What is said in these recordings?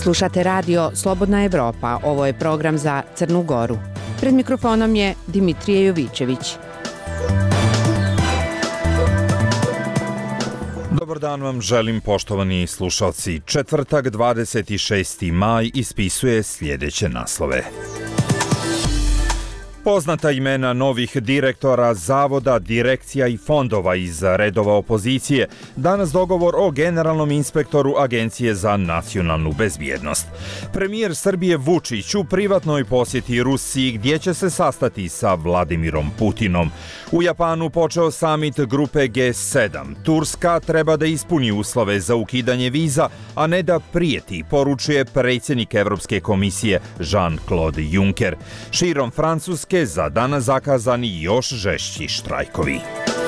Slušate radio Slobodna Evropa, ovo je program za Crnu Goru. Pred mikrofonom je Dimitrije Jovićević. Dobar dan vam želim, poštovani slušalci. Četvrtak, 26. maj ispisuje sljedeće naslove. Poznata imena novih direktora zavoda, direkcija i fondova iz redova opozicije. Danas dogovor o generalnom inspektoru Agencije za nacionalnu bezbjednost. Premijer Srbije Vučić u privatnoj posjeti Rusiji gdje će se sastati sa Vladimirom Putinom. U Japanu počeo samit grupe G7. Turska treba da ispuni uslove za ukidanje viza, a ne da prijeti, poručuje predsjednik Evropske komisije Jean-Claude Juncker. Širom Francuske za danas zakazani još žešći štrajkovi.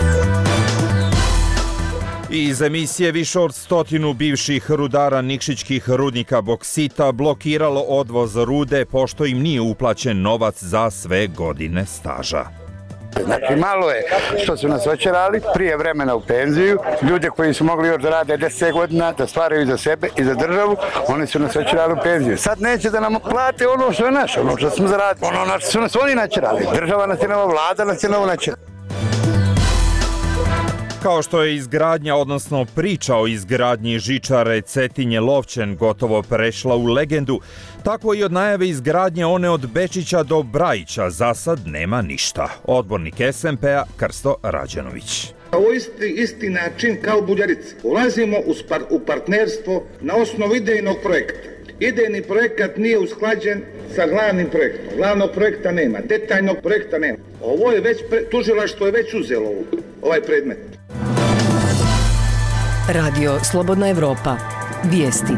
Iz emisije više od 100 bivših rudara nikšićkih rudnika boksita blokiralo odvoz rude pošto im nije uplaćen novac za sve godine staža. Znači malo je što su nas očerali prije vremena u penziju, ljude koji su mogli još da rade 10 godina, da stvaraju za sebe i za državu, oni su nas očerali u penziju. Sad neće da nam plate ono što je naše, ono što smo zaradili, ono što su nas oni načerali. Država nas je novo, vlada nas je novo načerala. Kao što je izgradnja, odnosno priča o izgradnji žičare Cetinje-Lovćen gotovo prešla u legendu, tako i od najave izgradnje one od Bečića do Brajića za sad nema ništa. Odbornik SMP-a Krsto Rađenović. Ovo isti način kao Buljarica. Ulazimo u partnerstvo na osnovu idejnog projekta. Idejni projekat nije usklađen sa glavnim projektom. Glavnog projekta nema, detaljnog projekta nema. Ovo je već, tužilaštvo je već uzelo ovaj predmet. Radio Slobodna Evropa. Vijesti.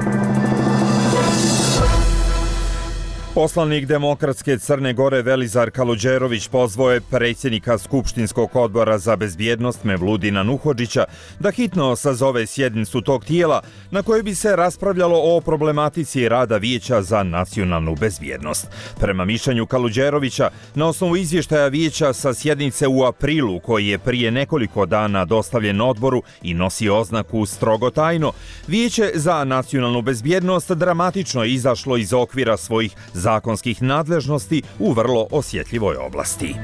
Poslanik Demokratske Crne Gore Velizar Kaluđerović pozvao je predsjednika Skupštinskog odbora za bezbjednost Mevludina Nuhodžića da hitno sazove sjednicu tog tijela na kojoj bi se raspravljalo o problematici rada Vijeća za nacionalnu bezbjednost. Prema mišljenju Kaluđerovića, na osnovu izvještaja Vijeća sa sjednice u aprilu koji je prije nekoliko dana dostavljen odboru i nosi oznaku strogo tajno, Vijeće za nacionalnu bezbjednost dramatično je izašlo iz okvira svojih zakonskih nadležnosti u vrlo osjetljivoj oblasti.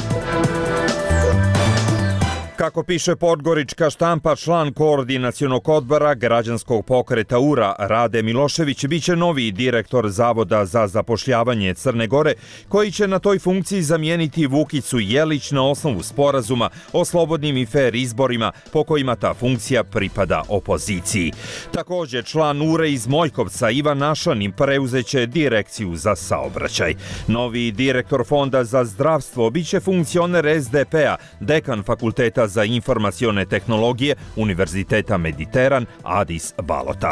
Kako piše podgorička štampa, član koordinacionog odbora građanskog pokreta URA Rade Milošević biće novi direktor Zavoda za zapošljavanje Crne Gore, koji će na toj funkciji zamijeniti Vukicu Jelić na osnovu sporazuma o slobodnim i fer izborima po kojima ta funkcija pripada opoziciji. Također, član URE iz Mojkovca Ivan Našanin preuzeće direkciju za saobraćaj. Novi direktor Fonda za zdravstvo biće funkcioner SDP-a, dekan fakulteta za informacione tehnologije Univerziteta Mediteran Adis Balota.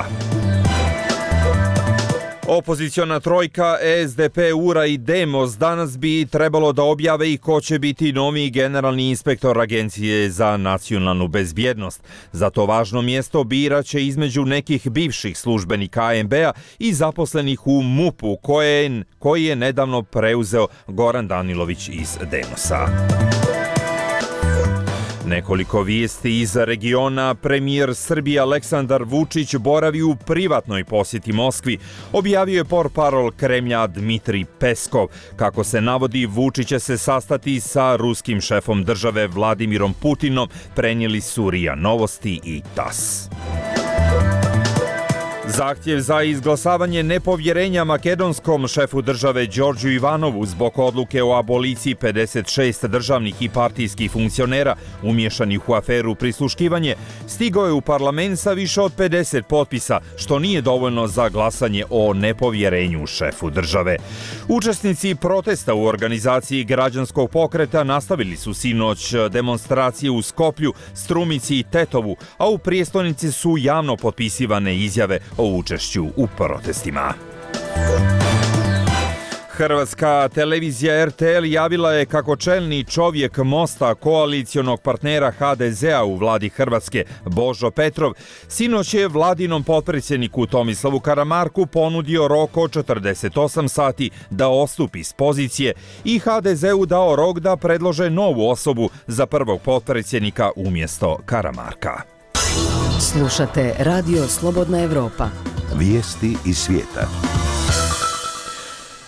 Opoziciona trojka SDP, URA i Demos danas bi trebalo da objave i ko će biti novi generalni inspektor Agencije za nacionalnu bezbjednost. Za to važno mjesto biraće između nekih bivših službenika ANB-a i zaposlenih u MUP-u koji je nedavno preuzeo Goran Danilović iz Demosa. Nekoliko vijesti iz regiona. Premijer Srbije Aleksandar Vučić boravi u privatnoj posjeti Moskvi, objavio je portparol Kremlja Dmitrij Peskov. Kako se navodi, Vučić će se sastati sa ruskim šefom države Vladimirom Putinom, prenijeli su RIA Novosti i TAS. Zahtjev za izglasavanje nepovjerenja makedonskom šefu države Đorđu Ivanovu zbog odluke o aboliciji 56 državnih i partijskih funkcionera umješanih u aferu prisluškivanje stigao je u parlament sa više od 50 potpisa, što nije dovoljno za glasanje o nepovjerenju šefu države. Učesnici protesta u organizaciji građanskog pokreta nastavili su sinoć demonstracije u Skoplju, Strumici i Tetovu, a u prijestolnici su javno potpisivane izjave o učešću u protestima. Hrvatska televizija RTL javila je kako čelni čovjek Mosta, koalicionog partnera HDZ-a u vladi Hrvatske, Božo Petrov, sinoć je vladinom potpredsjedniku Tomislavu Karamarku ponudio rok od 48 sati da odstupi s pozicije i HDZ-u dao rok da predlože novu osobu za prvog potpredsjednika umjesto Karamarka. Slušate Radio Slobodna Evropa. Vijesti iz svijeta.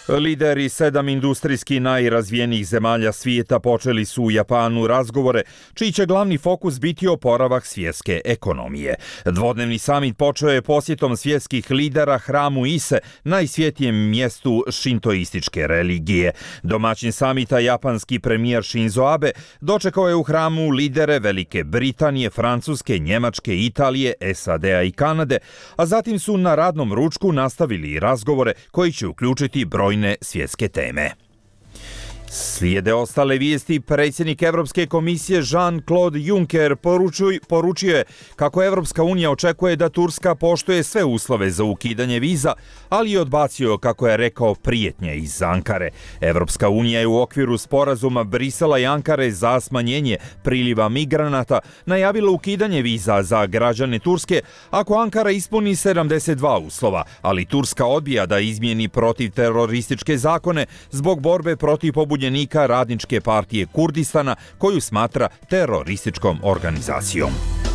Lideri 7 industrijski najrazvijenijih zemalja svijeta počeli su u Japanu razgovore, čiji će glavni fokus biti oporavak svjetske ekonomije. Dvodnevni samit počeo je posjetom svjetskih lidera hramu Ise, najsvjetijem mjestu šintoističke religije. Domaćin samita, japanski premijer Shinzo Abe, dočekao je u hramu lidere Velike Britanije, Francuske, Njemačke, Italije, SAD-a i Kanade, a zatim su na radnom ručku nastavili razgovore koji će uključiti brojne svjetske teme. Slijede ostale vijesti. Predsjednik Europske komisije Jean-Claude Juncker poručio je kako Europska unija očekuje da Turska poštuje sve uslove za ukidanje viza, ali je odbacio, kako je rekao, prijetnje iz Ankare. Europska unija je u okviru sporazuma Brisela i Ankare za smanjenje priliva migranata najavila ukidanje viza za građane Turske ako Ankara ispuni 72 uslova, ali Turska odbija da izmijeni protivterorističke zakone zbog borbe protiv pobunjenika Radničke partije Kurdistana, koju smatra terorističkom organizacijom.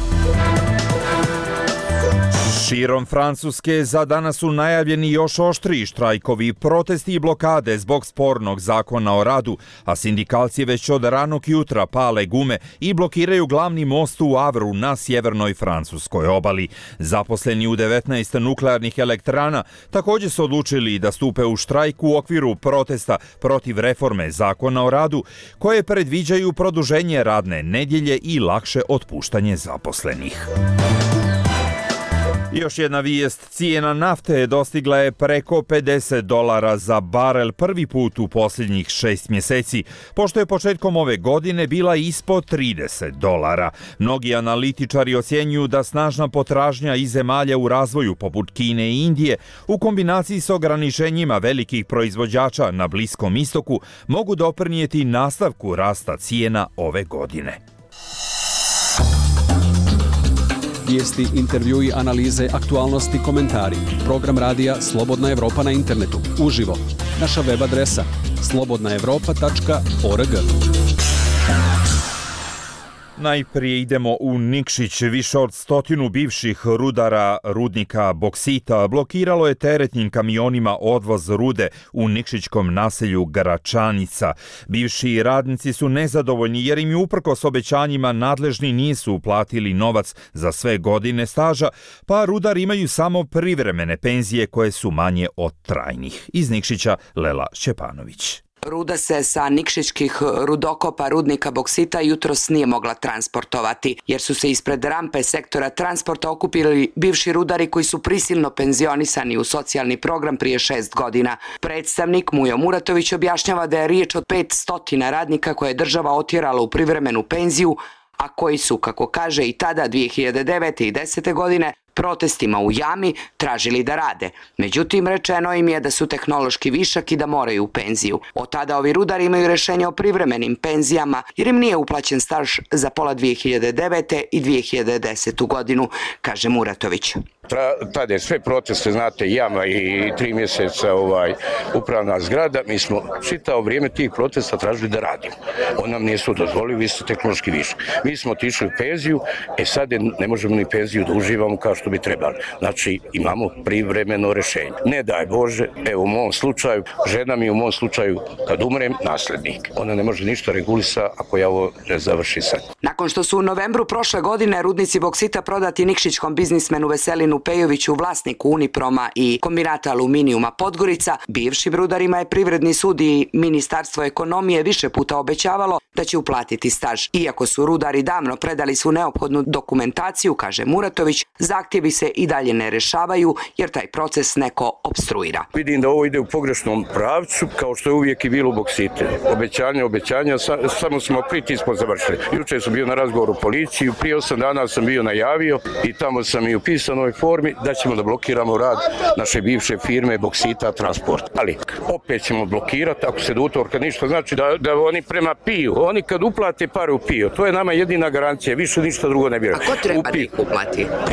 Širom Francuske za danas su najavljeni još oštriji štrajkovi, protesti i blokade zbog spornog zakona o radu, a sindikalci već od ranog jutra pale gume i blokiraju glavni most u Avru na sjevernoj francuskoj obali. Zaposleni u 19 nuklearnih elektrana također su odlučili da stupe u štrajk u okviru protesta protiv reforme zakona o radu, koje predviđaju produženje radne nedjelje i lakše otpuštanje zaposlenih. Još jedna vijest, cijena nafte dostigla je preko $50 za barel prvi put u posljednjih 6 mjeseci, pošto je početkom ove godine bila ispod $30. Mnogi analitičari ocjenjuju da snažna potražnja iz zemalja u razvoju poput Kine i Indije, u kombinaciji s ograničenjima velikih proizvođača na Bliskom istoku, mogu doprinijeti nastavku rasta cijena ove godine. Vijesti, intervjui, analize, aktualnosti, komentari. Program radija Slobodna Evropa na internetu. Uživo. Naša web adresa slobodnaevropa.org. Najprije idemo u Nikšić. Više od 100 bivših rudara rudnika boksita blokiralo je teretnim kamionima odvoz rude u nikšićkom naselju Gračanica. Bivši radnici su nezadovoljni jer im je uprkos obećanjima nadležni nisu uplatili novac za sve godine staža, pa rudari imaju samo privremene penzije koje su manje od trajnih. Iz Nikšića Lela Šćepanović. Ruda se sa nikšićkih rudokopa rudnika boksita jutros nije mogla transportovati, jer su se ispred rampe sektora transporta okupili bivši rudari koji su prisilno penzionisani u socijalni program prije 6 godina. Predstavnik Mujo Muratović objašnjava da je riječ od 500 radnika koje je država otjerala u privremenu penziju, a koji su, kako kaže i tada 2009. i 2010. godine, protestima u jami tražili da rade. Međutim, rečeno im je da su tehnološki višak i da moraju u penziju. Od tada ovi rudari imaju rješenje o privremenim penzijama jer im nije uplaćen staž za pola 2009. i 2010. godinu, kaže Muratović. Tada je sve proteste, znate, jama i 3 mjeseca upravna zgrada. Mi smo čitavo vrijeme tih protesta tražili da radimo. On nam nisu dozvolili, vi ste tehnološki višak. Mi smo otišli u penziju, sad ne možemo ni penziju da uživamo kao što bi trebali. Znači, imamo privremeno rješenje. Ne daj Bože, evo u mom slučaju, žena mi u mom slučaju, kad umrem, nasljednik. Ona ne može ništa regulisa ako ja ovo ne završi sad. Nakon što su u novembru prošle godine rudnici boksita prodati nikšićkom biznismenu Veselinu Pejoviću, vlasniku Uniproma i kombinata aluminijuma Podgorica, bivšim rudarima je Privredni sud i Ministarstvo ekonomije više puta obećavalo da će uplatiti staž. Iako su rudari davno predali svu neophodnu dokumentaciju, kaže Muratović, zahtjevi se i dalje ne rešavaju jer taj proces neko opstruira. Vidim da ovo ide u pogrešnom pravcu, kao što je uvijek i bilo u boksitu. Obećanja, samo smo pritiskom završili. Jučer sam bio na razgovoru u policiji, prije 8 dana sam bio najavio i tamo sam i u pisanoj formi da ćemo da blokiramo rad naše bivše firme Boksita Transport. Ali opet ćemo blokirati ako se do utorka ništa, znači da oni prema piju. Oni kad uplate pare u piju, to je nama jedina garancija, više ništa drugo ne vjerujem. A ko treba da ih uplati? Privredni sud.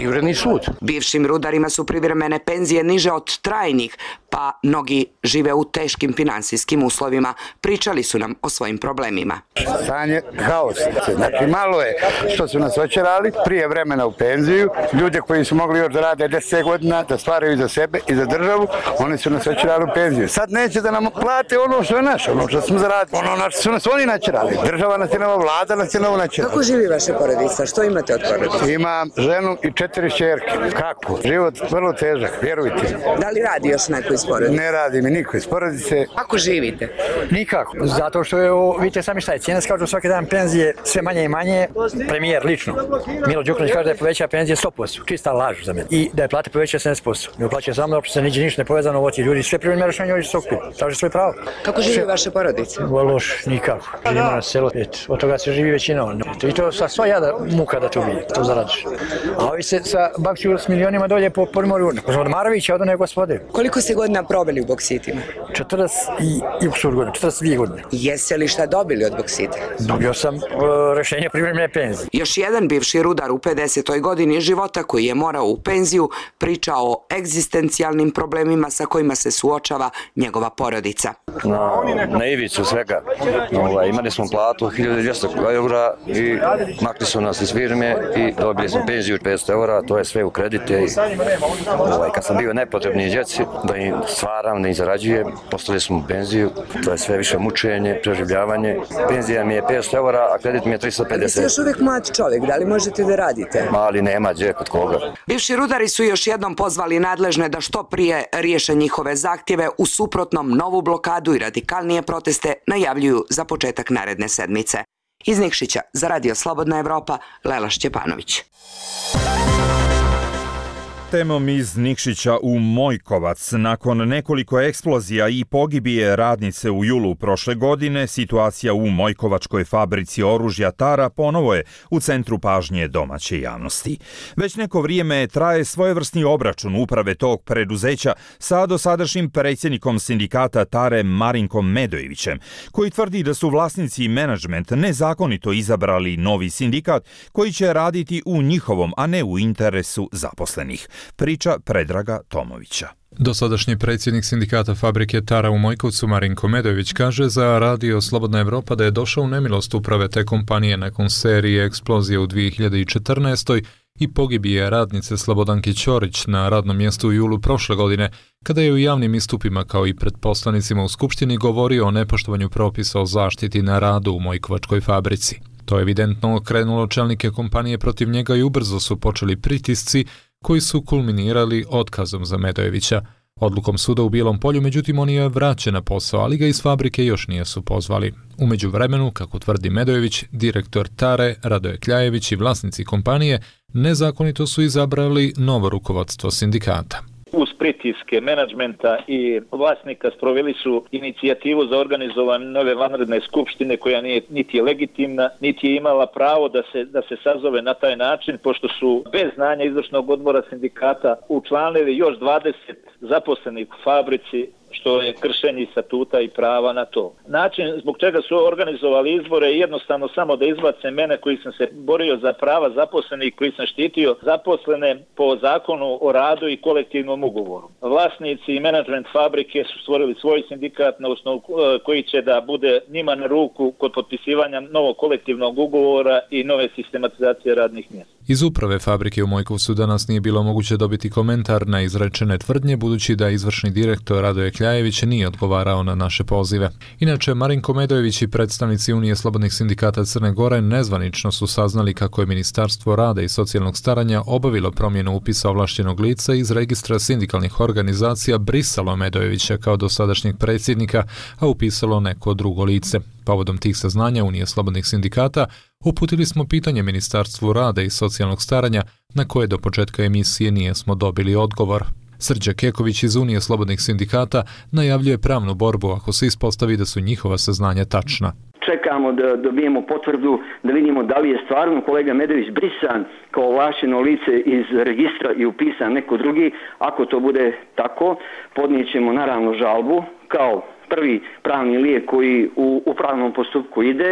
sud. Bivšim rudarima su privremene penzije niže od trajnih, pa mnogi žive u teškim finansijskim uslovima. Pričali su nam o svojim problemima. Stanje haos. Znači malo je što su nas očerali prije vremena u penziju. Ljude koji su mogli još da rade 10 godina, da stvaraju za sebe i za državu, oni su nas očerali u penziju. Sad neće da nam plate ono što je naše, ono što smo zaradili. Ono na što su nas oni načerali. Država nas je novo, vlada nas je novo načerala. Kako živi vaša porodica? Što imate od porodice? Imam ženu i 4 ćerke. Kako? Život vrlo težak, vjerujte. Da li radi još neko iz porodice? Ne radi mi niko iz porodice. Kako živite? Nikako. Zato što je, vidite sami šta je, cijena skaču svaki dan penzije sve manje i manje. Premijer lično, Milo Đukanović kaže da je poveća penzije 100%, čista laž za mene. I da je plate poveća 70%. Ne uplaćuje samo da se niđe ništa ne povezano ovo ti ljudi. Sve privremeno rješenje ovdje su okupi. Traže svoje pravo. Kako živi vaša porodica? Loš, nikako. Živimo na selu, od toga se živi većina. I to sa sva jada muka da to bi, to zaradiš. A ovi se sa bakću s milionima dolje po primorju. Od Marovića, od one gospode. Koliko ste godina proveli u boksitima? 42 godine. Jeste li šta dobili od boksita? Dobio sam rješenje privremene penzije. Još jedan bivši rudar u 50. godini života koji je morao u penziju priča o egzistencijalnim problemima sa kojima se suočava njegova porodica. Na ivicu svega. Imali smo platu 1200 eura i makli su nas iz firme i dobili smo penziju 500 eura, to je sve u kredite. Kad sam bio nepotrebni djeci, da im stvaram, da im zarađujem, postali smo penziju, to je sve više mučenje, preživljavanje. Penzija mi je 500 eura, a kredit mi je 350. Vi ste još uvijek mlad čovjek, da li možete da radite? Ali nema gdje kod koga. Bivši rudari su još jednom pozvali nadležne da što prije riješe njihove zahtjeve, u suprotnom novu blokadu i radikalnije proteste najavljuju za početak naredne sedmice. Iz Nikšića za Radio Slobodna Evropa, Lela Šćepanović. Temom iz Nikšića u Mojkovac. Nakon nekoliko eksplozija i pogibije radnice u julu prošle godine, situacija u Mojkovačkoj fabrici oružja Tara ponovo je u centru pažnje domaće javnosti. Već neko vrijeme traje svojevrsni obračun uprave tog preduzeća sa dosadašnjim predsjednikom sindikata Tare Marinkom Medojevićem, koji tvrdi da su vlasnici i menadžment nezakonito izabrali novi sindikat koji će raditi u njihovom, a ne u interesu zaposlenih. Priča Predraga Tomovića. Dosadašnji predsjednik sindikata fabrike Tara u Mojkovcu Marinko Medojević kaže za Radio Slobodna Evropa da je došao u nemilost uprave te kompanije nakon serije eksplozije u 2014. i pogibije radnice Slobodanke Ćorić na radnom mjestu u julu prošle godine, kada je u javnim istupima kao i pred poslanicima u Skupštini govorio o nepoštovanju propisa o zaštiti na radu u Mojkovačkoj fabrici. To je evidentno okrenulo čelnike kompanije protiv njega i ubrzo su počeli pritisci koji su kulminirali otkazom za Medojevića. Odlukom suda u Bijelom Polju, međutim, on je vraćen na posao, ali ga iz fabrike još nisu pozvali. U međuvremenu, kako tvrdi Medojević, direktor Tare, Radoje Kljajević i vlasnici kompanije nezakonito su izabrali novo rukovodstvo sindikata. Uz pritiske menadžmenta i vlasnika sproveli su inicijativu za organizovanje nove vanredne skupštine koja nije niti je legitimna, niti je imala pravo da se sazove na taj način, pošto su bez znanja izvršnog odbora sindikata učlanili još 20 zaposlenih u fabrici, što je kršenje statuta i prava na to. Način zbog čega su organizovali izbore je jednostavno samo da izbace mene koji sam se borio za prava zaposlenih, koji sam štitio zaposlene po zakonu o radu i kolektivnom ugovoru. Vlasnici i menadžment fabrike su stvorili svoj sindikat na osnovu koji će da bude njima na ruku kod potpisivanja novog kolektivnog ugovora i nove sistematizacije radnih mjesta. Iz uprave fabrike u Mojkovcu danas nije bilo moguće dobiti komentar na izrečene tvrdnje, budući da izvršni direktor Radoje Kljajević nije odgovarao na naše pozive. Inače, Marinko Medojević i predstavnici Unije slobodnih sindikata Crne Gore nezvanično su saznali kako je Ministarstvo rada i socijalnog staranja obavilo promjenu upisa ovlaštenog lica iz registra sindikalnih organizacija, brisalo Medojevića kao dosadašnjeg predsjednika, a upisalo neko drugo lice. Povodom tih saznanja Unije slobodnih sindikata uputili smo pitanje Ministarstvu rada i socijalnog staranja, na koje do početka emisije nismo dobili odgovor. Srđa Keković iz Unije slobodnih sindikata najavljuje pravnu borbu ako se ispostavi da su njihova saznanja tačna. Čekamo da dobijemo potvrdu, da vidimo da li je stvarno kolega Medojević brisan kao ovlašćeno lice iz registra i upisan neko drugi. Ako to bude tako, podnijećemo naravno žalbu kao prvi pravni lijek koji u pravnom postupku ide.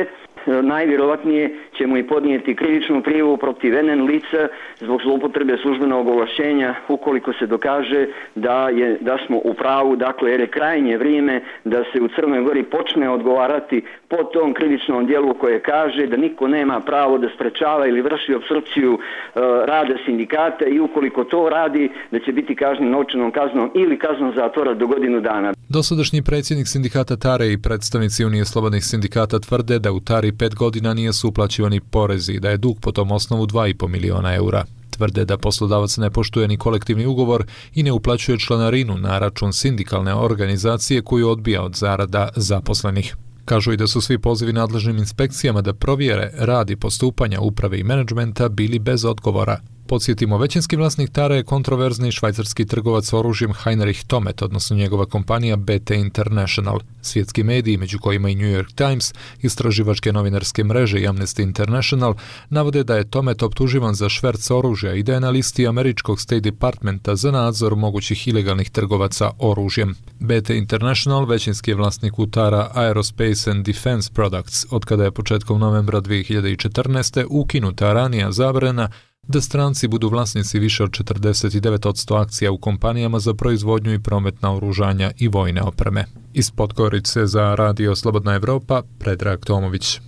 najvjerovatnije ćemo i podnijeti krivičnu prijavu protiv NN lica zbog zloupotrebe službenog ovlašćenja ukoliko se dokaže da smo u pravu, dakle jer je krajnje vrijeme da se u Crnoj Gori počne odgovarati po tom krivičnom dijelu koje kaže da niko nema pravo da sprečava ili vrši opstrukciju rada sindikata i ukoliko to radi da će biti kažnjen novčanom kaznom ili kaznom zatvora do godinu dana. Dosadašnji predsjednik sindikata Tare i predstavnici Unije slobodnih sindikata tvrde da u Tari 5 godina nije su uplaćivani porezi i da je dug po tom osnovu 2,5 miliona eura. Tvrde da poslodavac ne poštuje ni kolektivni ugovor i ne uplaćuje članarinu na račun sindikalne organizacije koju odbija od zarada zaposlenih. Kažu i da su svi pozivi nadležnim inspekcijama da provjere rad i postupanja uprave i menadžmenta bili bez odgovora. Podsjetimo, većinski vlasnik Tare je kontroverzni švajcarski trgovac oružjem Heinrich Tomet, odnosno njegova kompanija BT International. Svjetski mediji, među kojima i New York Times, istraživačke novinarske mreže i Amnesty International, navode da je Tomet optuživan za šverc oružja i da je na listi američkog State Departmenta za nadzor mogućih ilegalnih trgovaca oružjem. BT International većinski je vlasnik Tara Aerospace and Defense Products, od kada je početkom novembra 2014. ukinuta ranija zabrana da stranci budu vlasnici više od 49% akcija u kompanijama za proizvodnju i promet naoružanja i vojne opreme. Iz Podgorice za Radio Slobodna Evropa, Predrag Tomović.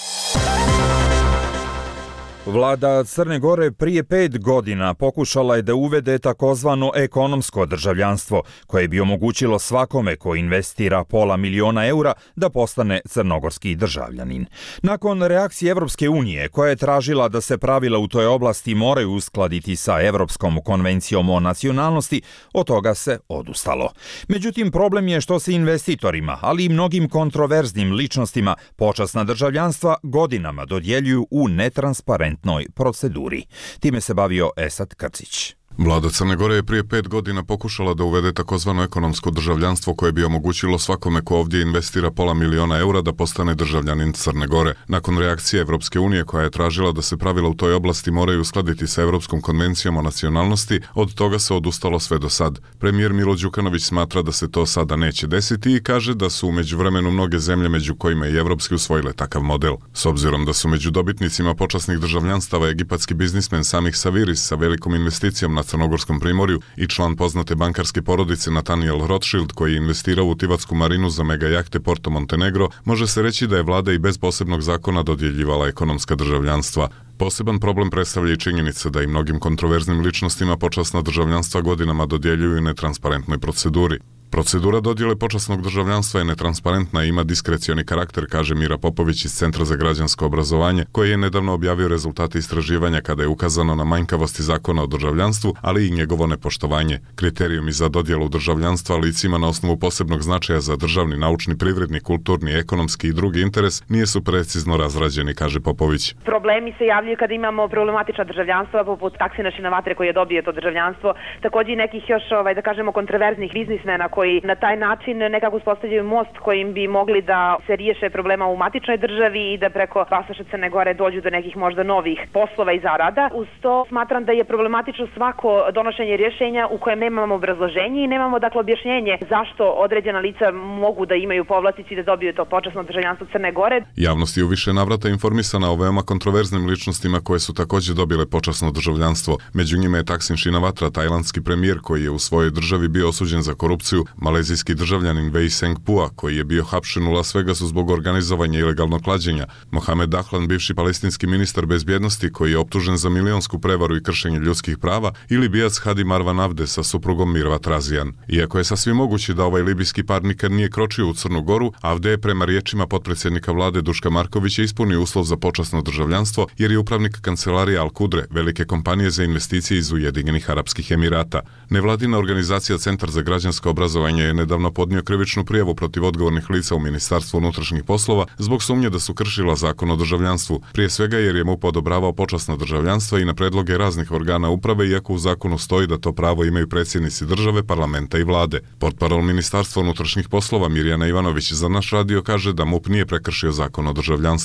Vlada Crne Gore prije 5 godina pokušala je da uvede takozvano ekonomsko državljanstvo, koje bi omogućilo svakome ko investira $500 000 eura da postane crnogorski državljanin. Nakon reakcije Evropske unije, koja je tražila da se pravila u toj oblasti moraju uskladiti sa Evropskom konvencijom o nacionalnosti, od toga se odustalo. Međutim, problem je što se investitorima, ali i mnogim kontroverznim ličnostima počasna državljanstva godinama dodjeljuju u netransparentnoj proceduri. Time se bavio Esad Krcić. Vlada Crne Gore je prije 5 godina pokušala da uvede takozvano ekonomsko državljanstvo koje bi omogućilo svakome ko ovdje investira $500 000 eura da postane državljanin Crne Gore. Nakon reakcije Evropske unije koja je tražila da se pravila u toj oblasti moraju uskladiti sa Evropskom konvencijom o nacionalnosti, od toga se odustalo sve do sad. Premijer Milo Đukanović smatra da se to sada neće desiti i kaže da su u međuvremenu mnoge zemlje, među kojima i evropski, usvojile takav model. S obzirom da su među dobitnicima počasnih državljanstava egipatski biznismen Samih Saviris sa velikom investicijom na Crnogorskom primorju i član poznate bankarske porodice Nathaniel Rothschild, koji je investirao u Tivatsku marinu za mega jahte Porto Montenegro, može se reći da je vlada i bez posebnog zakona dodjeljivala ekonomska državljanstva. Poseban problem predstavlja i činjenica da i mnogim kontroverznim ličnostima počasna državljanstva godinama dodjeljuju u netransparentnoj proceduri. Procedura dodjele počasnog državljanstva je netransparentna i ima diskrecioni karakter, kaže Mira Popović iz Centra za građansko obrazovanje, koji je nedavno objavio rezultate istraživanja kada je ukazano na manjkavosti zakona o državljanstvu, ali i njegovo nepoštovanje. Kriterijumi za dodjelu državljanstva licima na osnovu posebnog značaja za državni, naučni, privredni, kulturni, ekonomski i drugi interes nisu precizno razrađeni, kaže Popović. Problemi se javljaju kada imamo problematična državljanstva, poput Taksina Šinavatre koji je dobio to državljanstvo, također i nekih još, da kažemo, kontroverznih biznismena koji na taj način nekako uspostavljaju most kojim bi mogli da se riješe problema u matičnoj državi i da preko pasoša Crne Gore dođu do nekih možda novih poslova i zarada. Uz to smatram da je problematično svako donošenje rješenja u kojem nemamo obrazloženje i nemamo dakle objašnjenje zašto određena lica mogu da imaju povlasticu i da dobiju to počasno državljanstvo Crne Gore. Javnost je u više navrata informisana o veoma kontroverznim ličnostima koje su također dobile počasno državljanstvo. Među njima je Taksin Šinavatra, tajlandski premijer koji je u svojoj državi bio osuđen za korupciju, malezijski državljanin Wei Sengpua, koji je bio hapšen u Las Vegasu zbog organizovanja ilegalnog klađenja, Mohamed Dahlan, bivši palestinski ministar bezbjednosti koji je optužen za milionsku prevaru i kršenje ljudskih prava, ili bijac Hadi Marwan Avde sa suprugom Mirvat Razijan. Iako je sasvim moguće da ovaj libijski par nikad nije kročio u Crnu Goru, Avde je prema riječima potpredsjednika vlade Duška Markovića ispunio uslov za počasno državljanstvo jer je upravnik kancelarije Al Kudre, velike kompanije za investicije iz Ujedinjenih Arapskih Emirata. Nevladina organizacija Centar za građansko obrazovanje je nedavno podnio krivičnu prijavu protiv odgovornih lica u Ministarstvu unutrašnjih poslova zbog sumnje da su kršila zakon o državljanstvu. Prije svega jer je MUP odobravao počasna državljanstva i na predloge raznih organa uprave, iako u zakonu stoji da to pravo imaju predsjednici države, parlamenta i vlade. Portparol Ministarstva unutrašnjih poslova Mirjana Ivanović za naš radio kaže da MUP nije prekršio zakon o državljanstvu.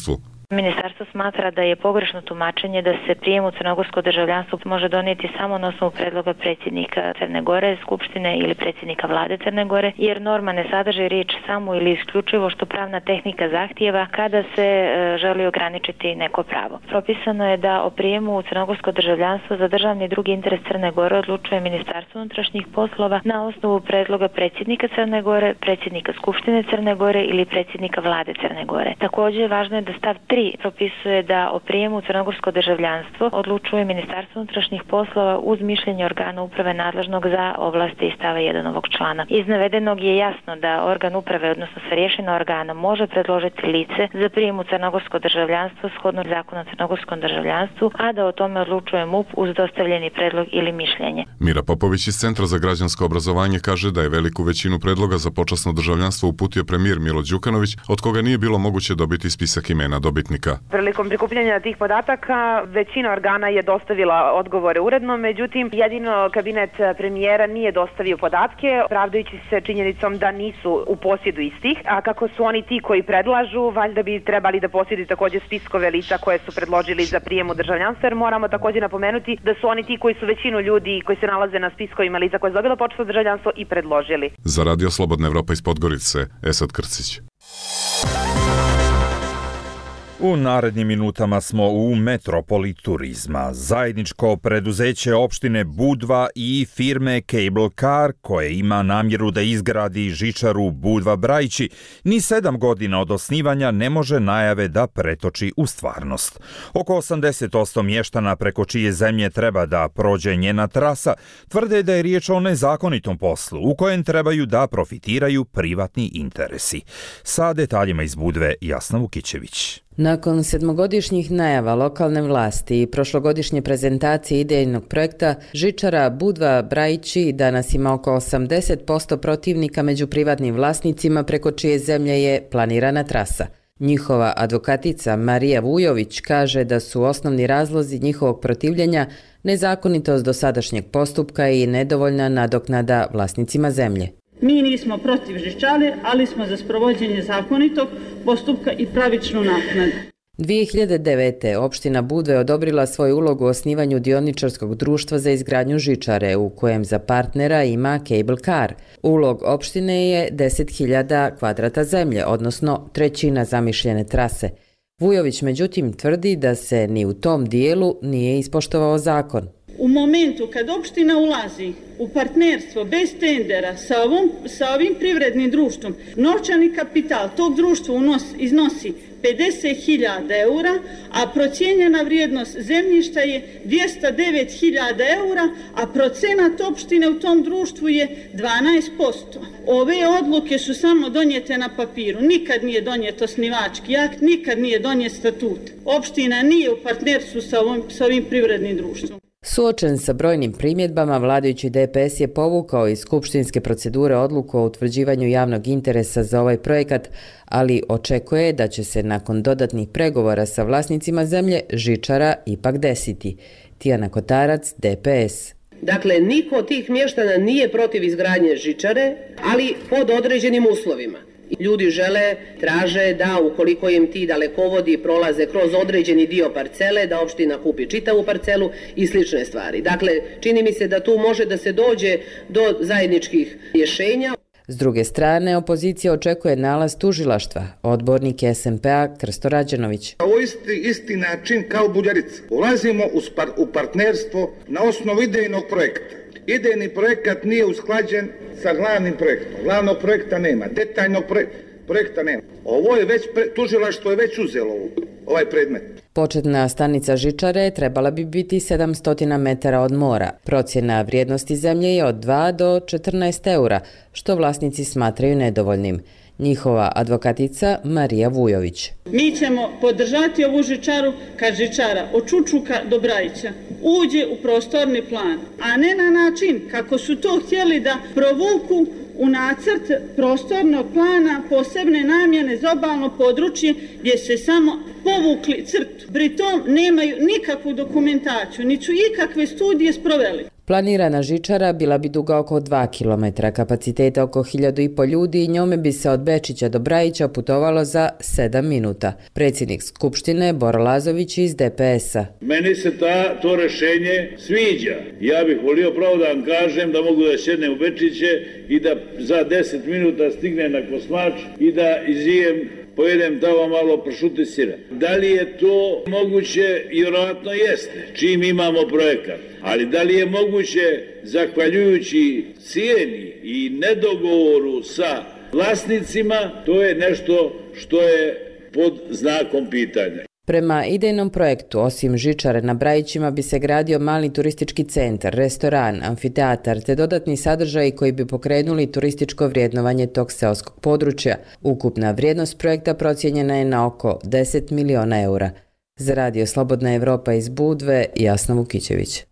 Ministarstvo smatra da je pogrešno tumačenje da se prijem u crnogorsko državljanstvo može donijeti samo na osnovu predloga predsjednika Crne Gore, Skupštine ili predsjednika vlade Crne Gore, jer norma ne sadrži riječ samo ili isključivo što pravna tehnika zahtijeva kada se želi ograničiti neko pravo. Propisano je da o prijemu u crnogorsko državljanstvo za državni i drugi interes Crne Gore odlučuje Ministarstvo unutrašnjih poslova na osnovu predloga predsjednika Crne Gore, predsjednika Skupštine Crne Gore ili predsjednika vlade Crne Gore. Također važno je da stav 3 propisuje da o prijemu u crnogorsko državljanstvo odlučuje Ministarstvo unutrašnjih poslova uz mišljenje organa uprave nadležnog za ovlasti iz stava 1 ovog člana. Iz navedenog je jasno da organ uprave, odnosno starješina organa, može predložiti lice za prijem u crnogorsko državljanstvo shodno zakonu o crnogorskom državljanstvu, a da o tome odlučuje MUP uz dostavljeni predlog ili mišljenje. Mira Popović iz Centra za građansko obrazovanje kaže da je veliku većinu predloga za počasno državljanstvo uputio premijer Milo Đukanović, od koga nije bilo moguće dobiti spisak imena dobitnika. Prilikom prikupljanja tih podataka većina organa je dostavila odgovore uredno, međutim jedino kabinet premijera nije dostavio podatke, pravdajući se činjenicom da nisu u posjedu istih, a kako su oni ti koji predlažu, valjda bi trebali da posjeduju također spiskove lica koje su predložili za prijem u državljanstvo, jer moramo također napomenuti da su oni ti koji su većinu ljudi koji se nalaze na spiskovima lica koje su dobilo počasno državljanstvo i predložili. Za Radio Slobodna Evropa iz Podgorice, Esad Krcić. U narednim minutama smo u metropoli turizma. Zajedničko preduzeće opštine Budva i firme Cable Car, koje ima namjeru da izgradi žičaru Budva-Brajići, ni 7 godina od osnivanja ne može najave da pretoči u stvarnost. Oko 80% mještana preko čije zemlje treba da prođe njena trasa tvrde da je riječ o nezakonitom poslu u kojem trebaju da profitiraju privatni interesi. Sa detaljima iz Budve, Jasna Vukićević. Nakon 7-godišnjih najava lokalne vlasti i prošlogodišnje prezentacije idejnog projekta, žičara Budva-Brajići danas ima oko 80% protivnika među privatnim vlasnicima preko čije zemlje je planirana trasa. Njihova advokatica Marija Vujović kaže da su osnovni razlozi njihovog protivljenja nezakonitost dosadašnjeg postupka i nedovoljna nadoknada vlasnicima zemlje. Mi nismo protiv žičare, ali smo za sprovođenje zakonitog postupka i pravičnu naknadu. 2009. opština Budva je odobrila svoju ulogu u osnivanju dioničarskog društva za izgradnju žičare, u kojem za partnera ima Cable Car. Ulog opštine je 10.000 kvadrata zemlje, odnosno 1/3 zamišljene trase. Vujović međutim tvrdi da se ni u tom dijelu nije ispoštovao zakon. U momentu kad opština ulazi u partnerstvo bez tendera sa ovim privrednim društvom, novčani kapital tog društva iznosi 50.000 eura, a procijenjena vrijednost zemljišta je 209.000 eura, a procenat opštine u tom društvu je 12%. Ove odluke su samo donijete na papiru, nikad nije donijet osnivački akt, nikad nije donijet statut. Opština nije u partnerstvu sa ovim privrednim društvom. Suočen sa brojnim primjedbama, vladajući DPS je povukao iz skupštinske procedure odluku o utvrđivanju javnog interesa za ovaj projekat, ali očekuje da će se nakon dodatnih pregovora sa vlasnicima zemlje žičara ipak desiti. Tijana Kotarac, DPS. Dakle, niko od tih mještana nije protiv izgradnje žičare, ali pod određenim uslovima. Ljudi žele, traže da ukoliko im ti dalekovodi prolaze kroz određeni dio parcele, da opština kupi čitavu parcelu i slične stvari. Dakle, čini mi se da tu može da se dođe do zajedničkih rješenja. S druge strane, opozicija očekuje nalaz tužilaštva, odbornik SMP-a Krsto Rađenović. Ovo isti način kao Buljarica. Ulazimo u partnerstvo na osnovu idejnog projekta. Idejni projekat nije usklađen sa glavnim projektom. Glavnog projekta nema, detaljnog projekta nema. Ovo je već, tužilaštvo je već uzelo ovaj predmet. Početna stanica žičare trebala bi biti 700 metara od mora. Procjena vrijednosti zemlje je od 2 do 14 eura, što vlasnici smatraju nedovoljnim. Njihova advokatica Marija Vujović. Mi ćemo podržati ovu žičaru kad žičara od Čučuka do Brajića uđe u prostorni plan, a ne na način kako su to htjeli da provuku u nacrt prostornog plana posebne namjene za obalno područje gdje se samo povukli crtu. Pri tom nemaju nikakvu dokumentaciju, niti su ikakve studije sproveli. Planirana žičara bila bi duga oko 2 km, kapaciteta oko 1500 ljudi i njome bi se od Bečića do Brajića putovalo za 7 minuta. Predsjednik Skupštine Boro Lazović iz DPS-a. Meni se to rešenje sviđa. Ja bih volio pravo da vam kažem da mogu da sjednem u Bečiće i da za 10 minuta stignem na Kosmač i da pojedem tamo malo pršute sira. Da li je to moguće? Vjerojatno jeste, čim imamo projekat. Ali da li je moguće, zahvaljujući cijeni i nedogovoru sa vlasnicima, to je nešto što je pod znakom pitanja. Prema idejnom projektu, osim žičare na Brajićima bi se gradio mali turistički centar, restoran, amfiteatar te dodatni sadržaji koji bi pokrenuli turističko vrijednovanje tog seoskog područja. Ukupna vrijednost projekta procijenjena je na oko 10 miliona eura. Za Radio Slobodna Evropa iz Budve, Jasna Vukićević.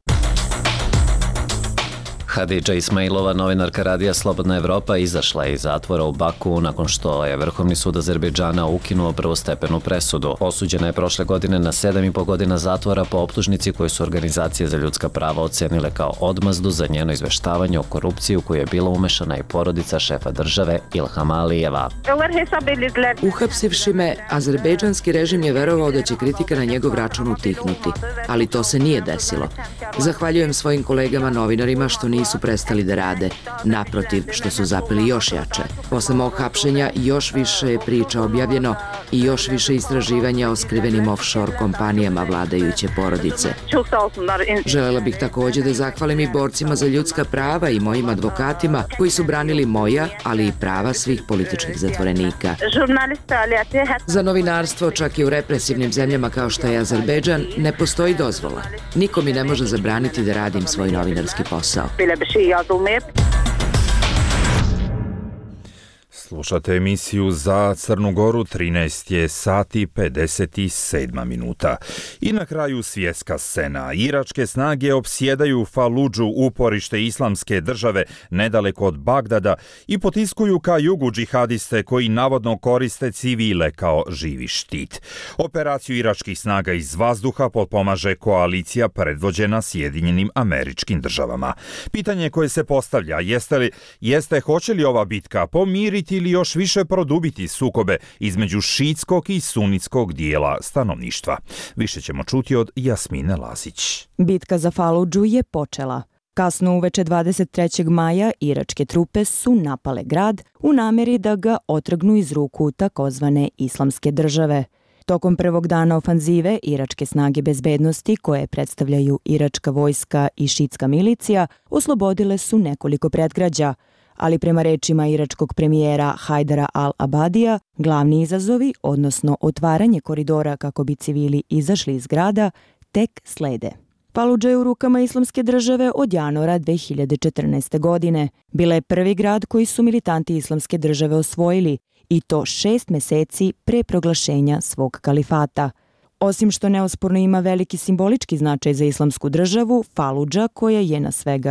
Hadidža Ismailova, novinarka Radija Slobodna Evropa, izašla je iz zatvora u Baku nakon što je Vrhovni sud Azerbejdžana ukinuo prvostepenu presudu. Osuđena je prošle godine na 7,5 godina zatvora po optužnici koju su organizacije za ljudska prava ocenile kao odmazdu za njeno izveštavanje o korupciji u koju je bila umešana i porodica šefa države Ilhama Alijeva. Uhapsivši me, azerbejdžanski režim je verovao da će kritika na njegov račun utihnuti, ali to se nije desilo. Zahvaljujem svojim kolegama novinarima što nisu prestali da rade, naprotiv što su zapeli još jače. Posle mog hapšenja još više je priča objavljeno i još više istraživanja o skrivenim offshore kompanijama vladajuće porodice. Želela bih također da zahvalim i borcima za ljudska prava i mojim advokatima koji su branili moja, ali i prava svih političkih zatvorenika. Za novinarstvo, čak i u represivnim zemljama kao što je Azerbejdžan, ne postoji dozvola. Niko mi ne može zabraniti da radim svoj novinarski posao. Slušate emisiju za Crnu Goru, 13 je sati 57 minuta. I na kraju svjetska scena. Iračke snage opsjedaju Faludžu, uporište islamske države, nedaleko od Bagdada i potiskuju ka jugu džihadiste koji navodno koriste civile kao živi štit. Operaciju iračkih snaga iz vazduha potpomaže koalicija predvođena Sjedinjenim Američkim Državama. Pitanje koje se postavlja jeste hoće li ova bitka pomiriti ili još više produbiti sukobe između šiitskog i sunitskog dijela stanovništva. Više ćemo čuti od Jasmine Lazić. Bitka za Faludžu je počela. Kasno uveče 23. maja iračke trupe su napale grad u namjeri da ga otrgnu iz ruku takozvane islamske države. Tokom prvog dana ofanzive, iračke snage bezbednosti, koje predstavljaju iračka vojska i šiitska milicija, oslobodile su nekoliko predgrađa, ali prema rečima iračkog premijera Hajdara al-Abadija, glavni izazovi, odnosno otvaranje koridora kako bi civili izašli iz grada, tek slede. Faludža je u rukama islamske države od januara 2014. godine. Bila je prvi grad koji su militanti islamske države osvojili, i to 6 meseci pre proglašenja svog kalifata. Osim što neosporno ima veliki simbolički značaj za islamsku državu, Faludža, koja je na svega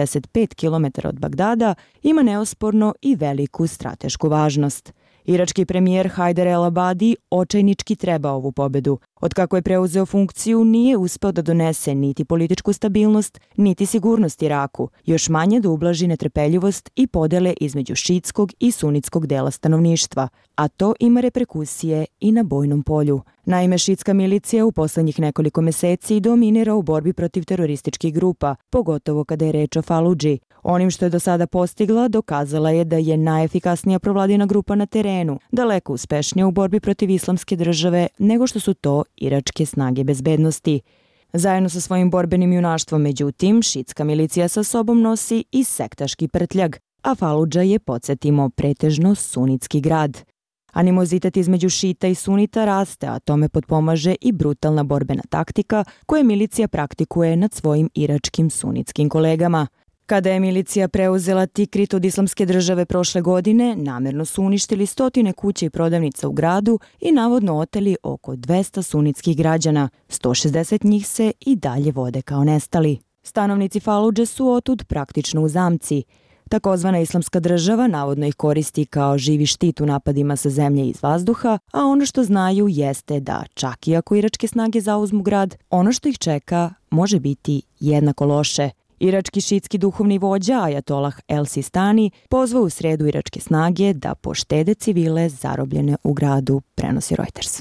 65 km od Bagdada, ima neosporno i veliku stratešku važnost. Irački premijer Hajdar el-Abadi očajnički treba ovu pobedu. Otkako je preuzeo funkciju, nije uspeo da donese niti političku stabilnost, niti sigurnost Iraku, još manje da ublaži netrpeljivost i podele između šiitskog i sunitskog dela stanovništva, a to ima reperkusije i na bojnom polju. Naime, šiitska milicija u poslednjih nekoliko meseci dominira u borbi protiv terorističkih grupa, pogotovo kada je reč o Faludži. Onim što je do sada postigla, dokazala je da je najefikasnija provladina grupa na terenu, daleko uspešnija u borbi protiv islamske države nego što su to iračke snage bezbednosti. Zajedno sa svojim borbenim junaštvom, međutim, šiitska milicija sa sobom nosi i sektaški prtljag, a Faludža je, podsjetimo, pretežno sunitski grad. Animozitet između šita i sunita raste, a tome potpomaže i brutalna borbena taktika koje milicija praktikuje nad svojim iračkim sunitskim kolegama. Kada je milicija preuzela Tikrit od islamske države prošle godine, namjerno su uništili 100 kuća i prodavnica u gradu i navodno oteli oko 200 sunitskih građana. 160 njih se i dalje vode kao nestali. Stanovnici Faludže su otud praktično u zamci. Takozvana islamska država navodno ih koristi kao živi štit u napadima sa zemlje i iz vazduha, a ono što znaju jeste da čak i ako iračke snage zauzmu grad, ono što ih čeka može biti jednako loše. Irački šiitski duhovni vođa Ajatolah El Sistani pozvao u sredu iračke snage da poštede civile zarobljene u gradu, prenosi Reuters.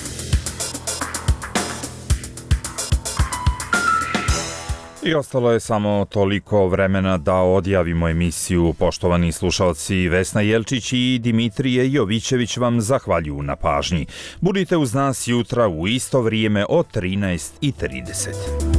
I ostalo je samo toliko vremena da odjavimo emisiju. Poštovani slušalci, Vesna Jelčić i Dimitrije Jovićević vam zahvaljuju na pažnji. Budite uz nas jutra u isto vrijeme od 13:30.